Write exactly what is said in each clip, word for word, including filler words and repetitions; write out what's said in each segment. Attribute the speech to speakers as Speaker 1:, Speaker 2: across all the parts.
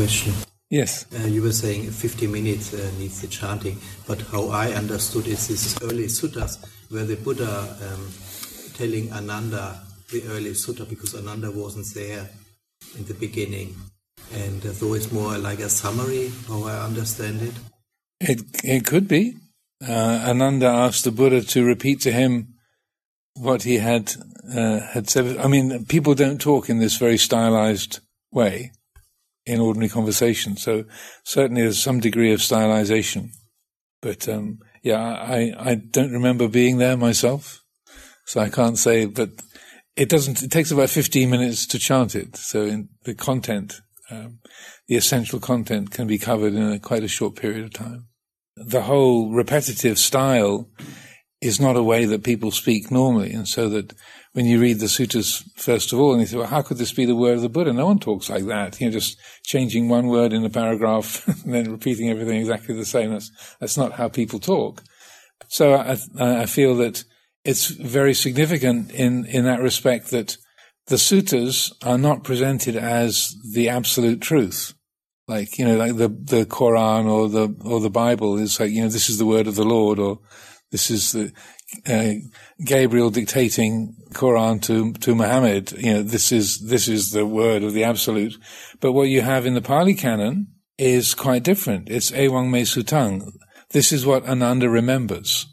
Speaker 1: Question.
Speaker 2: Yes.
Speaker 1: Uh, you were saying fifty minutes uh, needs the chanting, but how I understood is these early suttas where the Buddha um, telling Ananda the early sutta, because Ananda wasn't there in the beginning, and uh, so it's more like a summary, how I understand it.
Speaker 2: It it could be. Uh, Ananda asked the Buddha to repeat to him what he had uh, had said. I mean, people don't talk in this very stylized way in ordinary conversation, so certainly there's some degree of stylization. But um, yeah, I, I don't remember being there myself, so I can't say. But it doesn't. It takes about fifteen minutes to chant it, so in the content, um, the essential content, can be covered in a, quite a short period of time. The whole repetitive style is not a way that people speak normally, and so that when you read the suttas, first of all, and you say, well, how could this be the word of the Buddha? No one talks like that. You know, just changing one word in a paragraph and then repeating everything exactly the same. That's, that's not how people talk. So I, I feel that it's very significant in, in that respect that the suttas are not presented as the absolute truth. Like, you know, like the, the Quran or the, or the Bible is like, you know, this is the word of the Lord, or this is the, uh, Gabriel dictating Quran to, to Muhammad. You know, this is, this is the word of the absolute. But what you have in the Pali Canon is quite different. It's Ewang Me Sutang. This is what Ananda remembers.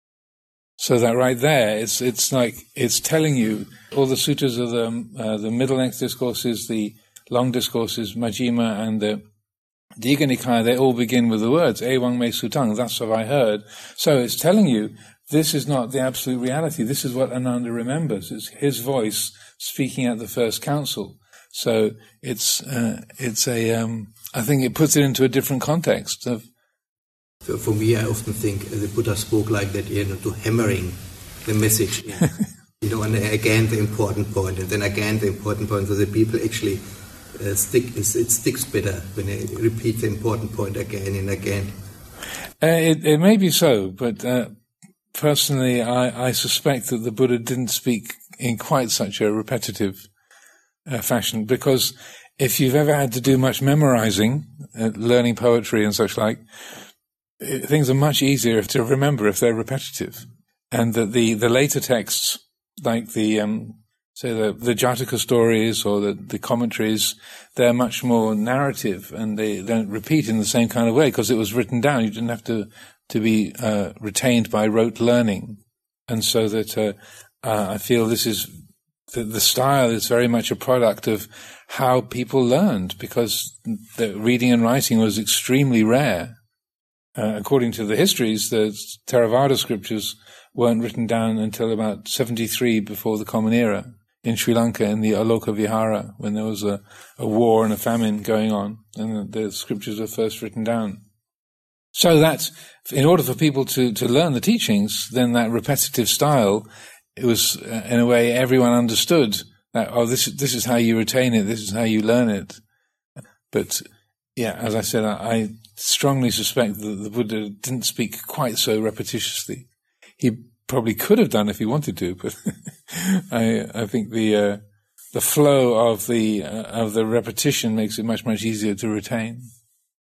Speaker 2: So that right there, it's, it's like, it's telling you all the suttas of the, uh, the middle length discourses, the long discourses, Majjhima and the Digha Nikaya, they all begin with the words, Ewang Me Sutang, that's what I heard. So it's telling you, this is not the absolute reality. This is what Ananda remembers. It's his voice speaking at the first council. So it's, uh, it's a, um, I think it puts it into a different context. Of
Speaker 1: for, for me, I often think the Buddha spoke like that, you know, to hammering the message in. You know, and again the important point, and then again the important point, so the people actually uh, stick. It sticks better when they repeat the important point again and again.
Speaker 2: Uh, it, it may be so, but uh, personally, I, I suspect that the Buddha didn't speak in quite such a repetitive uh, fashion, because if you've ever had to do much memorizing, uh, learning poetry and such like, it, things are much easier to remember if they're repetitive, and that the the later texts, like the, um, say, the, the Jataka stories or the, the commentaries, they're much more narrative and they don't repeat in the same kind of way because it was written down. You didn't have to, to be uh, retained by rote learning. And so that uh, uh, I feel this is, the, the style is very much a product of how people learned, because the reading and writing was extremely rare. Uh, according to the histories, the Theravada scriptures weren't written down until about seventy-three before the Common Era in Sri Lanka, in the Aloka Vihara, when there was a, a war and a famine going on, and the, the scriptures were first written down. So that, in order for people to, to learn the teachings, then that repetitive style, it was, uh, in a way, everyone understood that, oh, this, this is how you retain it, this is how you learn it. But, yeah, as I said, I, I strongly suspect that the Buddha didn't speak quite so repetitiously. He probably could have done if he wanted to, but I, I think the uh, the flow of the uh, of the repetition makes it much much easier to retain.